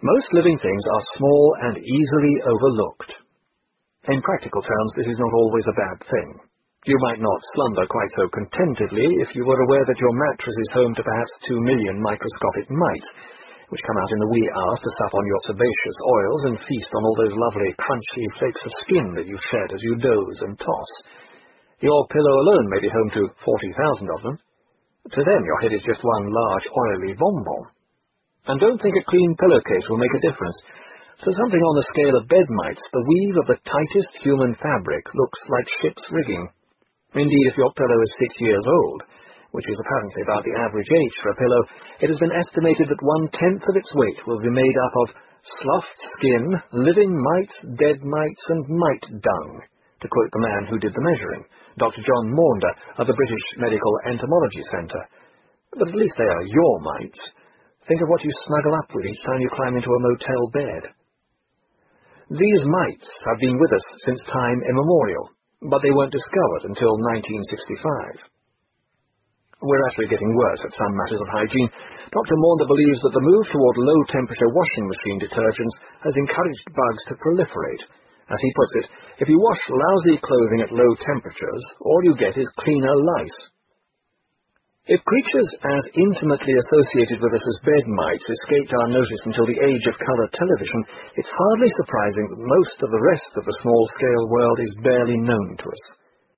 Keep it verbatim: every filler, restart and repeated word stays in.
Most living things are small and easily overlooked. In practical terms, this is not always a bad thing. You might not slumber quite so contentedly if you were aware that your mattress is home to perhaps two million microscopic mites, which come out in the wee hours to sup on your sebaceous oils and feast on all those lovely crunchy flakes of skin that you shed as you doze and toss. Your pillow alone may be home to forty thousand of them. To them your head is just one large oily bonbon. And don't think a clean pillowcase will make a difference. For something on the scale of bed mites, the weave of the tightest human fabric looks like ship's rigging. Indeed, if your pillow is six years old, which is apparently about the average age for a pillow, it has been estimated that one-tenth of its weight will be made up of sloughed skin, living mites, dead mites, and mite dung, to quote the man who did the measuring, Doctor John Maunder of the British Medical Entomology Centre. But at least they are your mites. Think of what you snuggle up with each time you climb into a motel bed. These mites have been with us since time immemorial, but they weren't discovered until nineteen sixty-five. We're actually getting worse at some matters of hygiene. Doctor Maunder believes that the move toward low-temperature washing machine detergents has encouraged bugs to proliferate. As he puts it, if you wash lousy clothing at low temperatures, all you get is cleaner lice. If creatures as intimately associated with us as bed mites escaped our notice until the age of colour television, it's hardly surprising that most of the rest of the small-scale world is barely known to us.